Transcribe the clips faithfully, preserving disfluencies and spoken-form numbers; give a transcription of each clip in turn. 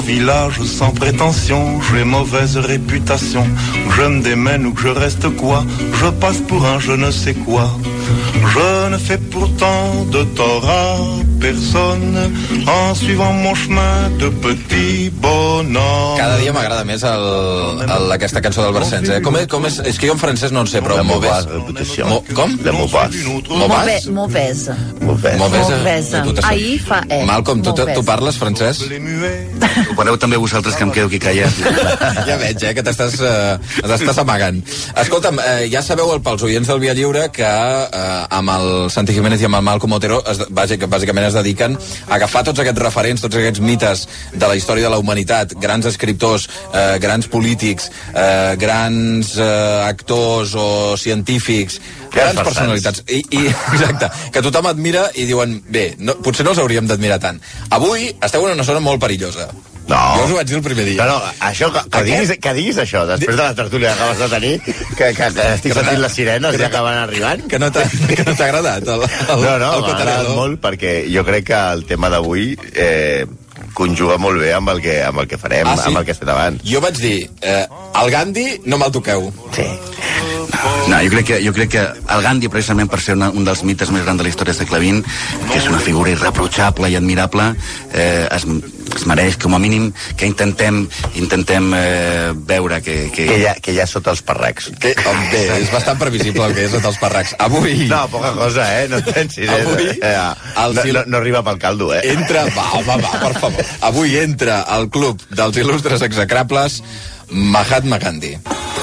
village sans prétention, j'ai mauvaise réputation. Que je me démène ou que je reste quoi, je passe pour un je ne sais quoi. Je ne fais pourtant de tort à personne en suivant mon chemin de petit bonhomme. Cada dia m'agrada més el, el, aquesta cançó del Brassens, eh? Com és, com és, és que jo en francès no en sé, però... La mauvaise réputation. Mo, com? La mauvaise. Mauvaise? Mauvaise. Mauvaise. Ahir fa E. Malcolm, tu, tu parles francès? Ho pareu també vosaltres, que em quedo aquí callat. Ja veig, eh, que t'estàs uh, amagant. Escolta'm, uh, ja sabeu pels oients del Via Lliure que uh, amb el Santi Jiménez i amb el Malcom Otero es, bàsic, bàsicament es dediquen a agafar tots aquests referents, tots aquests mites de la història de la humanitat, grans escriptors, uh, grans polítics, uh, grans uh, actors o científics, grans personalitats, i, i, exacte, que tothom admira i diuen, bé, no, potser no els hauríem d'admirar tant. Avui esteu en una zona molt perillosa. No. Jo us ho vaig dir el primer dia. No, no, això, que, que, diguis, que diguis això, després de la tertúlia que acabes de tenir, que, que, que estic sentint les sirenes ja acaben arribant. Que no t'ha no agradat el, el, no, no, el m'ha agradat molt, perquè jo crec que el tema d'avui eh, conjuga molt bé amb el que, amb el que farem, ah, sí? Amb el que has fet abans. Jo vaig dir, eh, el Gandhi no me'l toqueu. Sí. No, jo crec que, jo crec que el Gandhi, precisament per ser una, un dels mites més grans de la història del segle vint, que és una figura irreprotxable i admirable, eh, es, es mereix, com a mínim, que intentem intentem eh, veure que... Que, que, ja, que ja sota els parracs. Que, bé, és bastant previsible el que és sota els parracs. Avui... No, poca cosa, eh? No et pensis. Avui... Eh? No, no, no arriba pel caldo, eh? Entra... Va, home, va, per favor. Avui entra al club dels il·lustres execrables Mahatma Gandhi.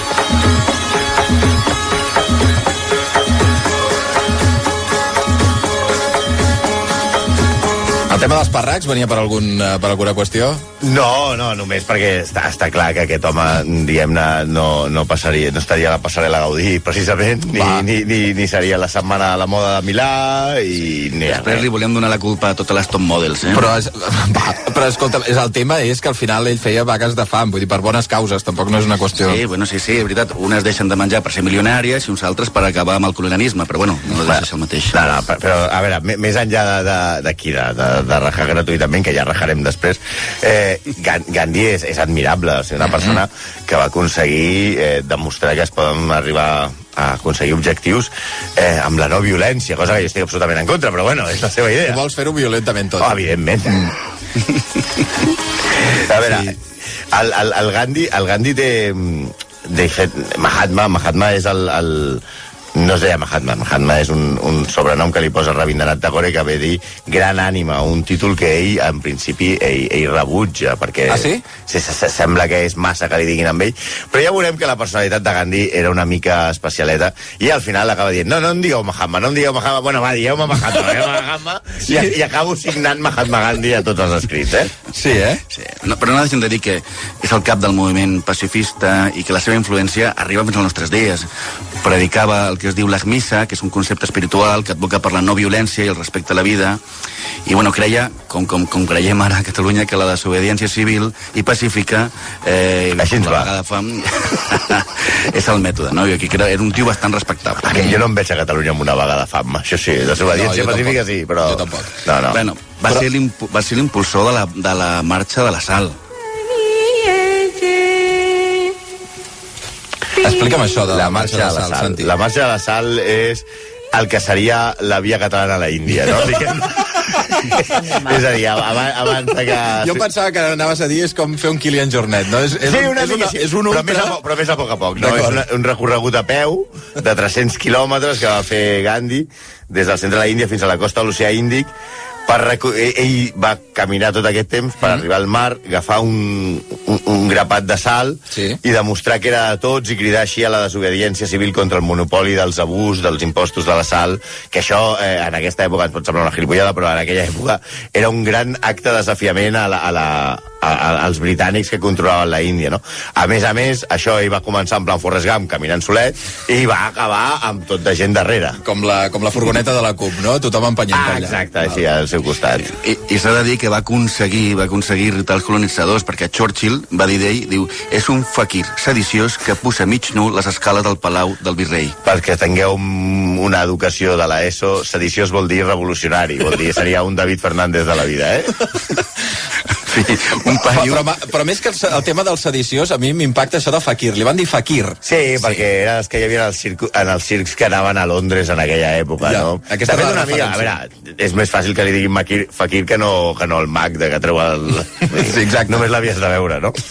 El tema dels parracs venia per, algun, per alguna qüestió? No, no, només perquè està, està clar que aquest home, diguem-ne, no, no, passaria, no estaria a la passarel·la Gaudí, precisament, ni, ni, ni, ni seria la setmana a la moda de Milà, i... Ni Després li volem donar la culpa a totes les top models, eh? Però, és, va, però escolta, és, el tema és que al final ell feia vagues de fam, vull dir, per bones causes, tampoc no és una qüestió... Sí, bueno, sí, sí, és veritat, unes deixen de menjar per ser milionàries i uns altres per acabar amb el colonialisme, però bueno, no deixa ser el mateix. No, no, però, a veure, més enllà d'aquí, de, de, de, de rajar gratuïtament, que ja rajarem després, eh, Gandhi és, és admirable, és una persona que va aconseguir eh, demostrar que es poden arribar a aconseguir objectius eh, amb la no violència, cosa que jo estic absolutament en contra, però bueno, és la seva idea. Tu vols fer-ho violentament tot. Oh, evidentment. A veure, sí. el, el, el Gandhi, el Gandhi té, de fet, Mahatma, Mahatma és el... el no es deia Mahatma, Mahatma és un, un sobrenom que li posa Rabindranath Tagore, que ve dir gran ànima, un títol que ell, en principi, ell, ell rebutja, perquè ah, sí? Se, se, se sembla que és massa que li diguin amb ell, però ja veurem que la personalitat de Gandhi era una mica especialeta, i al final acaba dient, no, no em digueu Mahatma, no em digueu Mahatma, bueno, va, digueu-me Mahatma, digueu Mahatma, sí? i, i acabo signant Mahatma Gandhi a tots els escrits, eh? Sí, eh? Sí. No, però no deixem de dir que és el cap del moviment pacifista i que la seva influència arriba fins als nostres dies. Predicava el que es diu l'Ahmisa, que és un concepte espiritual que advoca per la no violència i el respecte a la vida, i bueno, creia, com, com, com creiem ara a Catalunya, que la desobediència civil i pacífica eh, així ens va fam, és el mètode, no? I aquí era, era un tio bastant respectable. Aquí jo no em veig a Catalunya amb una vaga de fam, això sí, desobediència no, pacífica tampoc. Sí, però... Jo tampoc. No, no. Bueno, va, però... ser va ser l'impulsor de la, de la marxa de la sal. Explica'm això de la, la marxa de la, de la sal, sal. Santi. La marxa de la sal és el que seria la via catalana a la Índia, no? És a dir, abans, abans de que... Jo pensava que anaves a dir és com fer un Kilian Jornet, no? És, és sí, una és, una, sí. és un ultra... Però més, a, però més a poc a poc, no? És una, un recorregut a peu de tres-cents quilòmetres que va fer Gandhi des del centre de l'Índia fins a la costa de l'oceà Índic. Per recu- ell va caminar tot aquest temps per mm. arribar al mar, agafar un, un, un grapat de sal sí. i demostrar que era de tots i cridar així a la desobediència civil contra el monopoli dels abús, dels impostos de la sal, que això eh, en aquesta època ens pot semblar una gilipollada, però en aquella època era un gran acte de desafiament a la, a la, a, a, als britànics que controlaven la Índia, no? A més a més, això ell va començar en plan Forrest Gump, caminant solet, i va acabar amb tot de gent darrere. Com la, com la furgoneta de la C U P, no? Tothom empenyent ah, allà. Exacte, així al seu costat. I, i s'ha de dir que va aconseguir va aconseguir irritar els colonitzadors, perquè Churchill va dir d'ell, diu, és un faquir sediciós que puja mig nu les escales del palau del virrei. Perquè tingueu una educació de l'ESO, sediciós vol dir revolucionari, vol dir seria un David Fernández de la vida, eh? Sí, un paio... Però, però, però més que el, el tema del sediciós, a mi m'impacta això de fakir. Li van dir fakir. Sí, perquè sí. eren els que hi havia en els, circu... en els circs que anaven a Londres en aquella època, ja, no? Aquesta de fet, una amiga, a veure, és més fàcil que li diguin fakir, fakir que, no, que no el mag de que treu el... Sí, exacte. Només l'havies de veure, no?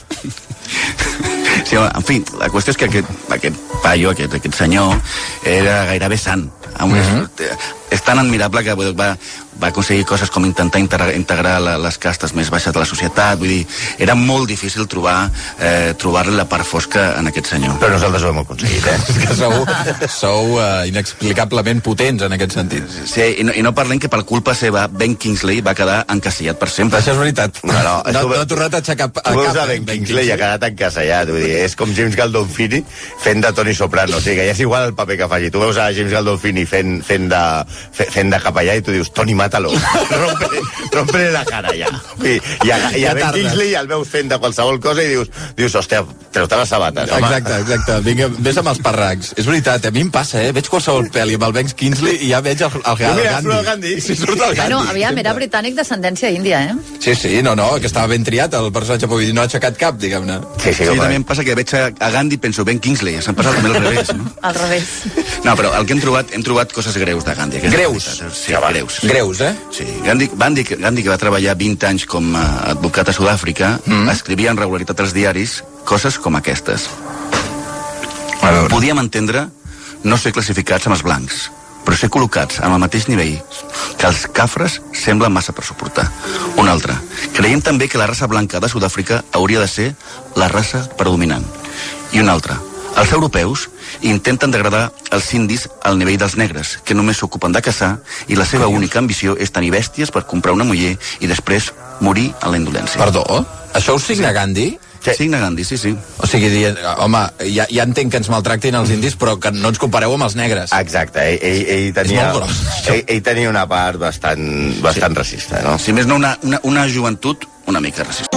Sí, en fi, la qüestió és que aquest, aquest paio, aquest, aquest senyor, era gairebé sant. Amb mm -hmm. És tan admirable que va, va aconseguir coses com intentar integrar, integrar la, les castes més baixes de la societat. Vull dir, era molt difícil trobar eh, trobar-li la part fosca en aquest senyor. Però nosaltres ho hem aconseguit, eh? És que sou, sou uh, inexplicablement potents en aquest sentit. Sí, i no, i no parlem que per culpa seva Ben Kingsley va quedar encasellat per sempre. Això és veritat. No, no, no, no ha tornat a aixecar a cap. Tu veus a Ben Kingsley i ha quedat encasellat. Vull dir, és com James Gandolfini fent de Tony Soprano. O sigui, que ja és igual el paper que faci. Tu veus a James Gandolfini fent, fent, de, fent de capellà i tu dius, Tony, mátalo. Rompe, rompe la cara, ja. I, i a, i a Ben Kingsley el veus fent de qualsevol cosa i dius, dius hòstia, treu-te les sabates, home. Exacte, exacte. Vinga, vés amb els parracs. És veritat, a mi em passa, eh? Veig qualsevol pel·li amb el Ben Kingsley i ja veig el, el, el, el mira, Gandhi. el Gandhi. Sí, surt el Gandhi. Bueno, aviam, era britànic d'ascendència índia, eh? Sí, sí, no, no, que estava ben triat el personatge, vull dir, no ha aixecat cap, diguem-ne. Sí, sí, sí, també em passa que veig a, a Gandhi i penso Ben Kingsley, s'han passat també al revés, no? Al revés. No, però el que hem trobat, hem trobat coses greus de Gandhi. Greus? Sí, ja, greus. Greus, eh? Sí, Gandhi, Gandhi, Gandhi, que va treballar vint anys com a advocat a Sud-àfrica, mm. escrivia en regularitat als diaris coses com aquestes. Podíem entendre no ser classificats amb els blancs, però ser col·locats en el mateix nivell que els cafres sembla massa per suportar. Un altre. Creiem també que la raça blanca de Sud-àfrica hauria de ser la raça predominant. I un altre. Els europeus intenten degradar els indis al nivell dels negres, que només s'ocupen de caçar i la seva única ambició és tenir bèsties per comprar una muller i després morir a la indolència. Perdó? Això ho signa Gandhi? Sí. Signa Gandhi, sí, sí. O sigui, dient, home, ja, ja entenc que ens maltractin els indis, però que no ens compareu amb els negres. Exacte, ell, ell, ell, tenia, és molt gros. Ell, ell tenia una part bastant, bastant sí. racista, no? Si més no, una, una, una joventut una mica racista.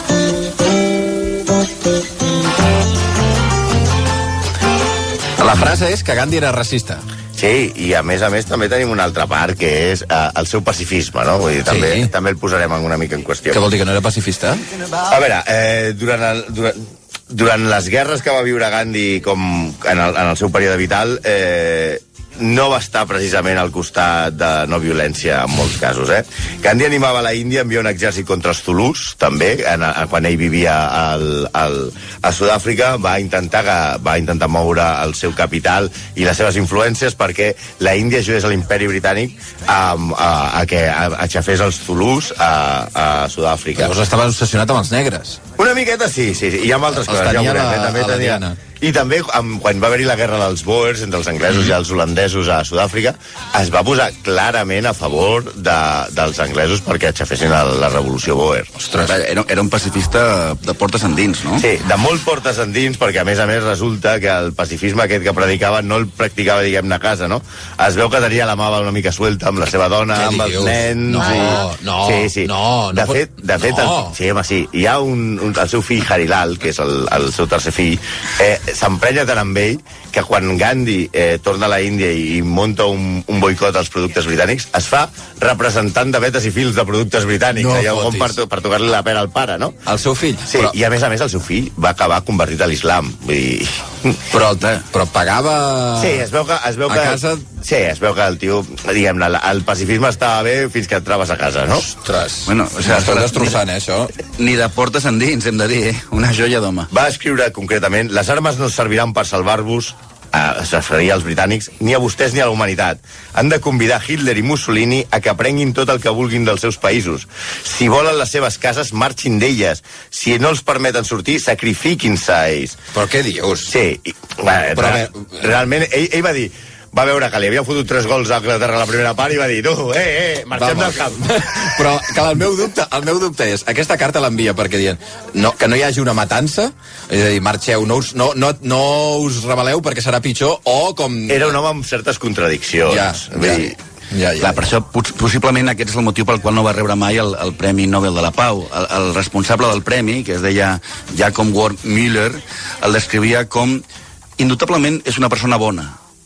La frase és que Gandhi era racista. Sí, i a més a més també tenim una altra part, que és uh, el seu pacifisme, no? Vull dir, també, sí. també el posarem una mica en qüestió. Què vol dir, que no era pacifista? A veure, eh, durant, el, durant, durant les guerres que va viure Gandhi com en el, en el seu període vital, eh, no va estar precisament al costat de no violència en molts casos, eh? Gandhi animava la Índia a enviar un exèrcit contra els Zulús, també, en, en, quan ell vivia al, al, a Sud-àfrica, va intentar, va intentar moure el seu capital i les seves influències perquè la Índia ajudés a l'imperi britànic a, a, a que aixafés els Zulús a, a Sud-àfrica. Llavors estava obsessionat amb els negres. Una miqueta sí, sí, sí. I amb altres els coses. tenia ja la, veurem, també a la tenia... Diana. I també, amb, quan va haver-hi la guerra dels Boers entre els anglesos mm. i els holandesos a Sud-àfrica, es va posar clarament a favor de, dels anglesos perquè aixafessin la, la revolució Boer. Ostres, era, era un pacifista de portes endins, no? Sí, de molt portes endins, perquè a més a més resulta que el pacifisme aquest que predicava no el practicava, diguem-ne, a casa, no? Es veu que tenia la mà una mica suelta amb la seva dona, Què amb dius? els nens... No, i... no, sí, sí. no. De no fet, de fet no. el, sí, home, sí. Hi ha un, un, el seu fill Harilal, que és el, el seu tercer fill, eh, s'emprenya tant amb ell que quan Gandhi eh, torna a la Índia i, i monta un, un boicot als productes britànics, es fa representant de vetes i fils de productes britànics, No allò com per, fotis. per tocar-li la pera al pare, no? El seu fill? Sí, Però, i a més a més el seu fill va acabar convertit a l'islam. Vull dir... però, però pagava... Sí, es veu que... Es veu a que casa... Sí, es veu que el tio, diguem-ne, el pacifisme estava bé fins que et trobes a casa, no? Ostres, Bueno, o sigui, m'estàs destrossant, eh, això. Ni de portes endins, hem de dir, eh? Una joia d'home. Va escriure concretament: les armes no serviran per salvar-vos, eh, es referia als britànics, ni a vostès ni a la humanitat. Han de convidar Hitler i Mussolini a que aprenguin tot el que vulguin dels seus països. Si volen les seves cases, marxin d'elles. Si no els permeten sortir, sacrifiquin-se a ells. Però què dius? Sí, i, bueno, Però, real, bé, realment, ell, ell va dir... Va veure que li havien fotut tres gols a Anglaterra a la primera part i va dir, tu, eh, eh, marxem Vamos. del camp. Però que el meu dubte, el meu dubte és, aquesta carta l'envia perquè diuen no, que no hi hagi una matança, és a dir, marxeu, no us, no, no, no us rebel·leu perquè serà pitjor, o com... Era un home amb certes contradiccions. Ja, Vull ja. dir, Ja, ja, Clar, per això, possiblement aquest és el motiu pel qual no va rebre mai el, el Premi Nobel de la Pau. El, el responsable del premi, que es deia Jacob Ward Müller, el descrivia com indubtablement és una persona bona,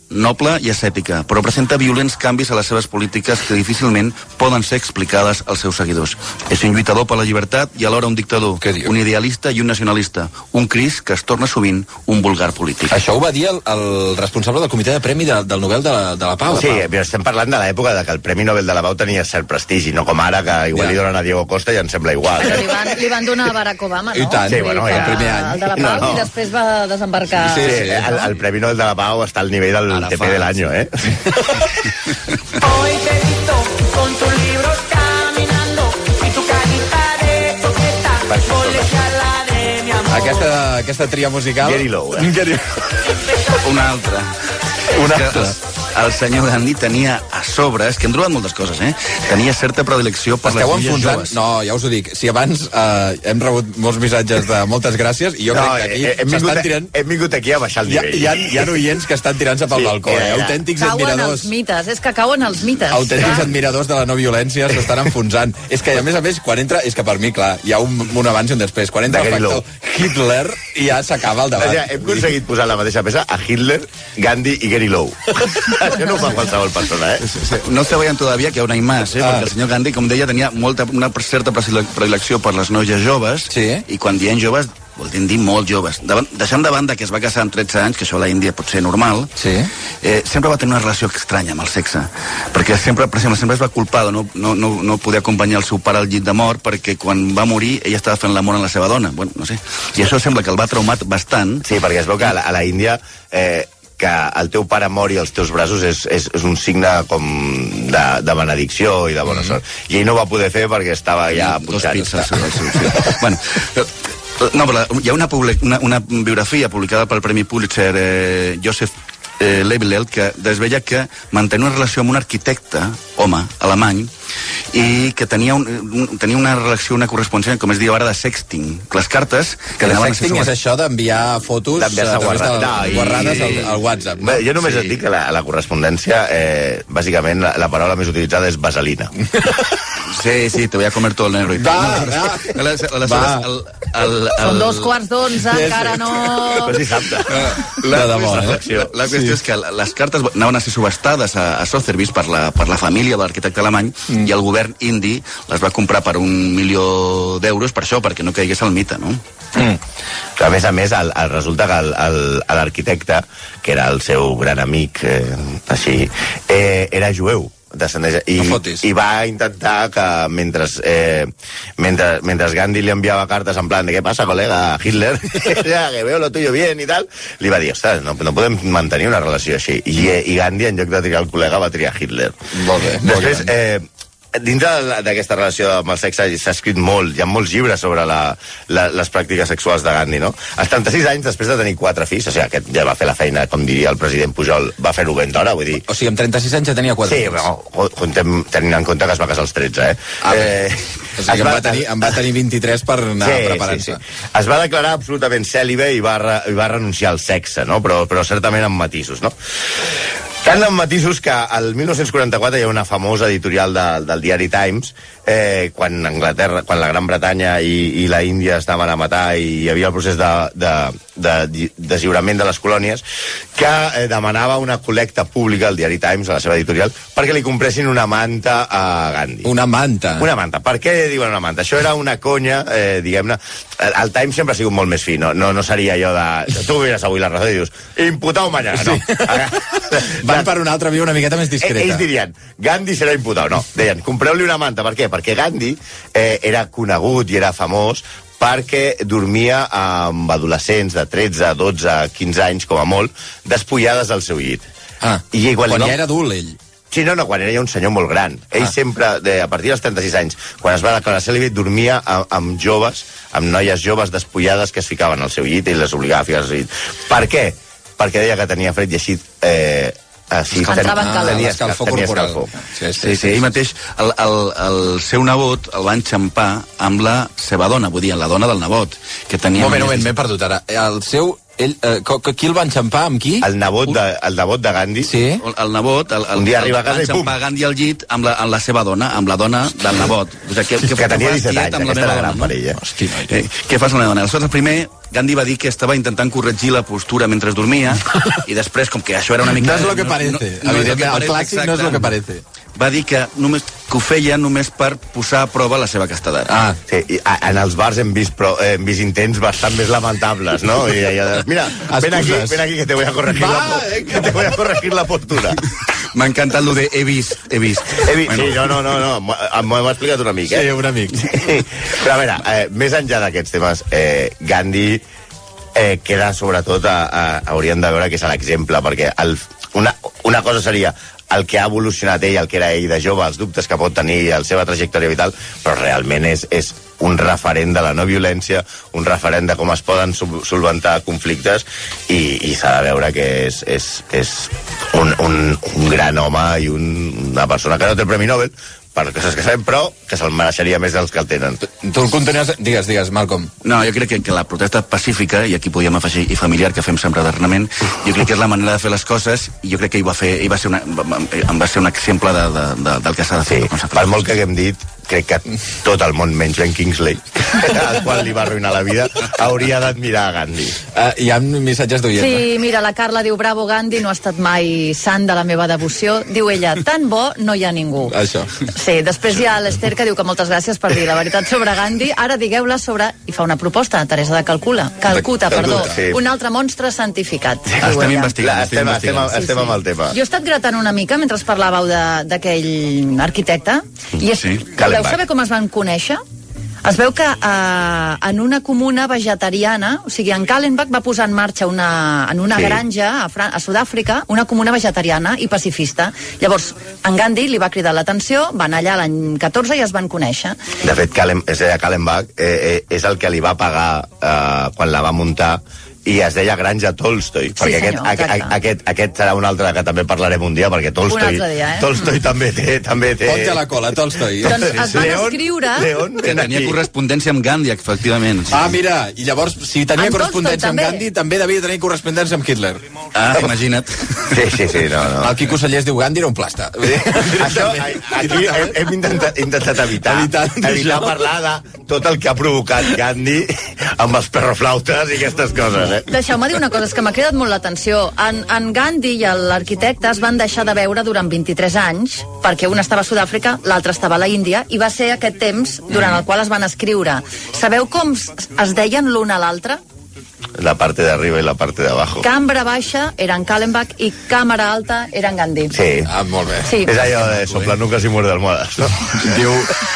noble i ascètica, però presenta violents canvis a les seves polítiques que difícilment poden ser explicades als seus seguidors. És un lluitador per la llibertat i alhora un dictador, un idealista i un nacionalista, un Crist que es torna sovint un vulgar polític. Això ho va dir el, el responsable del comitè de premi de, del Nobel de la, de la Pau. Sí, però estem parlant de l'època de que el Premi Nobel de la Pau tenia cert prestigi, no com ara, que igual ja. li donen a Diego Costa i em sembla igual. Però li van, li van donar a Barack Obama, no? I tant, sí, bueno, el primer any. El de la Pau, no, no. I després va desembarcar... Sí, sí, el, el Premi Nobel de la Pau està al nivell del Ara T P fa, de l'any, eh? Hoy te he visto con tus libros caminando y tu carita de coqueta colegiala de mi amor. Aquesta, aquesta tria musical... Gary Lowe, eh? Gary... Una altra. Una altra. El senyor Gandhi tenia a sobre, és que hem trobat moltes coses, eh? Tenia certa predilecció per Esteu les noies enfonsant? joves. No, ja us ho dic. Si abans eh, hem rebut molts missatges de moltes gràcies, i jo no, crec que aquí s'estan tirant... Hem vingut aquí a baixar el Hi ha, nivell. hi, ha, hi ha oients que estan tirant-se pel sí, balcó, eh? Autèntics cauen admiradors. els mites, és que cauen els mites. Autèntics clar. admiradors de la no violència s'estan enfonsant. És que, a més a més, quan entra... És que per mi, clar, hi ha un, un abans i un després. Quan entra el factor Hitler, ja s'acaba el debat. Ja, hem aconseguit posar la mateixa peça a Hitler, Gandhi i Gary Lowe. Això no ho fa qualsevol persona, eh? Sí, sí. No sabían todavía que aún hay más, eh? Ah. Perquè el senyor Gandhi, com deia, tenia molta, una certa predilecció per les noies joves, sí. I quan diem joves, voldríem dir molt joves. Davant, deixant de banda que es va casar amb tretze anys, que això a la Índia pot ser normal, sí. eh, sempre va tenir una relació estranya amb el sexe. Perquè sempre, per exemple, sempre es va culpar de no, no, no, no poder acompanyar el seu pare al llit de mort perquè quan va morir ella estava fent l'amor amb la seva dona. Bueno, no sé. I això sembla que el va traumat bastant. Sí, perquè es veu que a la, a la Índia... Eh, que el teu pare mori als teus braços és, és, és un signe com de, de benedicció i de bona mm-hmm. sort. I ell no ho va poder fer perquè estava ja punxant. Dos pizzas. Sí, sí. Bueno, no, però hi ha una, una, una biografia publicada pel Premi Pulitzer eh, Joseph eh, Leibel, que desvella que mantenir una relació amb un arquitecte, home, alemany, i que tenia, un, un, tenia una relació, una correspondència, com es diu ara, de sexting. Les cartes... Que de sexting és això d'enviar fotos a través guarrades, de no, guarrades al, al WhatsApp. No? Bé, jo només sí. et dic que la, la correspondència, eh, bàsicament, la, la paraula més utilitzada és vaselina. Sí, sí, te voy a comer todo el negro. Va, va. Va. El, el, el... Són dos quarts d'onze, encara no... Però sí, sapte. La, la, la, la, la qüestió sí. és que les cartes anaven a ser subhastades a, a Sotheby's per la, per la família de l'arquitecte alemany mm. i el govern indi les va comprar per un milió d'euros per això, perquè no caigués el mite, no? Mm. A més a més, el, el resulta que l'arquitecte, que era el seu gran amic, eh, així, eh, era jueu. I, i va intentar que mentre, eh, mentre, mentre Gandhi li enviava cartes en plan de què passa, col·lega, Hitler, que veo lo tuyo bien i tal, li va dir, ostres, no, no podem mantenir una relació així. I, i Gandhi, en lloc de triar el col·lega, va triar Hitler. Molt bé. Després, eh, dintre d'aquesta relació amb el sexe s'ha escrit molt, hi ha molts llibres sobre la, la, les pràctiques sexuals de Gandhi, no? Als trenta-sis anys, després de tenir quatre fills, o sigui, aquest ja va fer la feina, com diria el president Pujol, va fer-ho ben d'hora, vull dir... O sigui, amb trenta-sis anys ja tenia quatre sí, fills. Sí, però contem, tenint en compte que es va casar als tretze, eh? Ah, eh o sigui, em va, tenir, em va tenir vint-i-tres per anar sí, preparant-se. Sí, sí. Es va declarar absolutament cèlibe i va, re, i va renunciar al sexe, no? Però, però certament amb matisos, no? Tant amb matisos que al dinou quaranta-quatre hi ha una famosa editorial de, del diari Times, eh, quan Anglaterra, quan la Gran Bretanya i, i la Índia estaven a matar i hi havia el procés de, de, de deslliurament de les colònies, que eh, demanava una col·lecta pública al diari Times, a la seva editorial, perquè li compressin una manta a Gandhi. Una manta? Una manta. Per què diuen una manta? Això era una conya, eh, diguem-ne... El, el Times sempre ha sigut molt més fi, no, no, no seria allò de... Tu mires avui la raó i dius, imputau mañana, no. Sí. Van per una altra via una miqueta més discreta. Ells dirien, Gandhi serà imputau. No, deien, compreu-li una manta. Per què? Perquè Gandhi eh, era conegut i era famós perquè dormia amb adolescents de tretze, dotze, quinze anys, com a molt, despullades al seu llit. Ah, I quan va... ja era adult, ell. Sí, no, no, quan era ja un senyor molt gran. Ell ah. sempre, de, a partir dels trenta-sis anys, quan es va declarar cèlibe, dormia amb, amb joves, amb noies joves despullades que es ficaven al seu llit i les obligava a ficar al seu llit. Per què? Perquè deia que tenia fred i així... Eh, Així, ten, ah, tenia escalfor corporal. Sí, sí, sí, ell mateix, el, el, el seu nebot el va enxampar amb la seva dona, vull dir, la dona del nebot, que tenia... Un moment, un moment, m'he perdut ara. El seu ell, eh, qui el va enxampar? Amb qui? El nebot de, el nebot de Gandhi. Sí. El, el nebot, el, el, Un dia arriba a casa el, i pum. va Gandhi al llit amb la, amb la seva dona, amb la dona del nebot. O sigui, que, que, Que tenia fas, disset tiet, anys, amb la aquesta meva era gran dona, parella. Hosti, noi. Eh, què fas amb la meva dona? Aleshores, primer, Gandhi va dir que estava intentant corregir la postura mentre dormia, i després, com que això era una mica... No és lo que parece. No, no, no és lo que el parece, clàssic no és lo que parece. Va dir que, només, que ho feia només per posar a prova la seva castedat. Ah, Sí, i a, en els bars hem vist, pro, eh, hem vist intents bastant més lamentables, no? I deia, mira, ven aquí, Excuses. ven aquí que te voy a corregir, Va, la, po- venga. que te voy a corregir la postura. M'ha encantat lo de he vist, he vist. He vist, sí, no, no, no, no, m'ho m'ho hem explicat una mica. sí, Eh? un amic. Però a veure, eh, més enllà d'aquests temes, eh, Gandhi eh, queda sobretot, a, a, hauríem de veure que és l'exemple, perquè el, una, una cosa seria el que ha evolucionat ell, el que era ell de jove, els dubtes que pot tenir, la seva trajectòria vital, però realment és, és un referent de la no violència, un referent de com es poden solventar conflictes, i, i s'ha de veure que és, és, és un, un, un gran home i un, una persona que no té el Premi Nobel, per coses que sabem, però que se'l mereixeria més dels que el tenen. Tu el continues... Digues, digues, Malcolm. No, jo crec que, que la protesta pacífica, i aquí podíem afegir i familiar, que fem sempre darrerament, jo crec que és la manera de fer les coses, i jo crec que ell va fer, ell va ser una, em va ser un exemple de, de, de, del que s'ha de fer. Sí, per molt que haguem dit, crec que tot el món, menys Ben Kingsley, al qual li va arruïnar la vida, hauria d'admirar a Gandhi. Uh, hi ha missatges d'oient. Sí, mira, la Carla diu, bravo Gandhi, no ha estat mai sant de la meva devoció. Diu ella, tan bo no hi ha ningú. Això. Sí, després hi ha l'Ester que diu que moltes gràcies per dir la veritat sobre Gandhi. Ara digueu-la sobre... I fa una proposta, Teresa de Calcula. Calcuta, De- perdó. Calcuta, sí. Un altre monstre santificat. diu Estem ella. investigant, Estem, estem estem, investigant. estem amb el tema. Jo he estat gratant una mica mentre parlàveu de- d'aquell arquitecte. I és, Sí, voleu Kallenbach. saber com es van conèixer? Es veu que eh, en una comuna vegetariana, o sigui, en Kallenbach va posar en marxa una, en una Sí. sí. granja a, Fran a Sud-àfrica, una comuna vegetariana i pacifista. Llavors, en Gandhi li va cridar l'atenció, van allà l'any catorze i es van conèixer. De fet, Kallen, és a dir, Kallenbach eh, eh, és el que li va pagar eh, quan la va muntar, i es deia Granja Tolstoi, Sí, perquè senyor, aquest, exacte. a, aquest, aquest serà un altre que també parlarem un dia, perquè Tolstoi, Un altre dia, eh? Tolstoi també té... També té... Ponte a la cola, Tolstoi. Doncs es van León, escriure... León, Que ven tenia aquí. correspondència amb Gandhi, efectivament. Sí. Ah, mira, i llavors, si tenia En correspondència amb Tolstoi, Gandhi, també devia tenir correspondència amb Hitler. Ah, imagina't. Sí, sí, sí, no, no. El Quico Sallés diu Gandhi era un plasta. Això, aquí hem, hem intentat, intentat evitar, Evitar evitar això. parlar de tot el que ha provocat Gandhi amb els perroflautes i aquestes coses, eh? Deixeu-me dir una cosa, és que m'ha cridat molt l'atenció. En, en Gandhi i l'arquitecte es van deixar de veure durant vint-i-tres anys, perquè un estava a Sud-àfrica, l'altre estava a la Índia, i va ser aquest temps durant el qual es van escriure. Sabeu com es es deien l'un a l'altre? La parte de arriba i la parte de abajo. Cambra baixa era en Kallenbach i càmera alta era en Gandhi. Sí. Ah, molt bé. Sí. És allò de soplanucas i muerde almohades, no? Diu...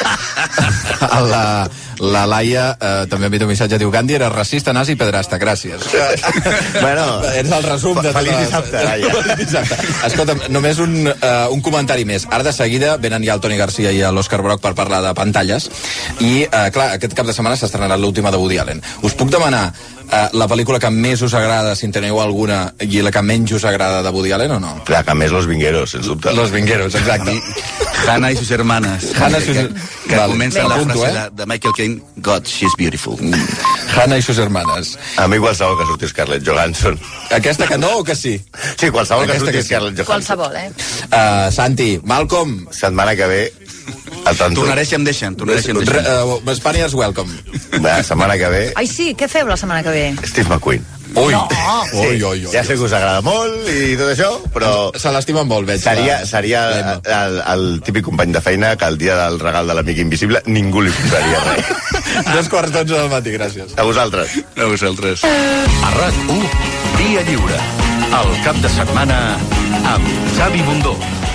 La, la Laia eh, també ha enviat un missatge, diu Gandhi era racista, nazi i pedrasta, gràcies. Bueno, Ets el resum de Feliç tota- dissabte, Laia. Feliç dissabte. Escolta'm, només un, uh, un comentari més. Ara de seguida venen ja el Toni Garcia i l'Òscar Broc per parlar de pantalles, i uh, clar, aquest cap de setmana s'ha estrenat l'última de Woody Allen. Us puc demanar uh, la pel·lícula que més us agrada, si en teniu alguna, i la que menys us agrada de Woody Allen o no? la que més Los Vingueros, sens dubte. Los Vingueros, exacte. Hannah y sus hermanas. Hannah y sus- Que, que Vale, comença la apunto, frase eh? de, de Michael Caine, God, she's beautiful. Hannah i sus hermanes. A mi qualsevol que surti Scarlett Johansson. Aquesta que no o que sí? Sí, qualsevol que Aquesta surti que sí. Scarlett Johansson. Qualsevol, eh? Uh, Santi, Malcolm, Setmana que ve, al tanto. Tornaré si em deixen, tornaré si em Re, deixen. uh, Spaniards welcome. La setmana que ve, Ai, sí, què feu la setmana que ve? Steve McQueen. Ui, No. ui, ui, ui. Ja sé que us agrada molt i tot això, però Se l'estima molt, veig. seria, la- seria l'Emma. el, el típic company de feina que el dia del regal de l'amic invisible ningú li posaria res. Dos quarts d'onze del matí, gràcies. A vosaltres. A vosaltres. A RAC u, Via Lliure. El cap de setmana amb Xavi Bundó.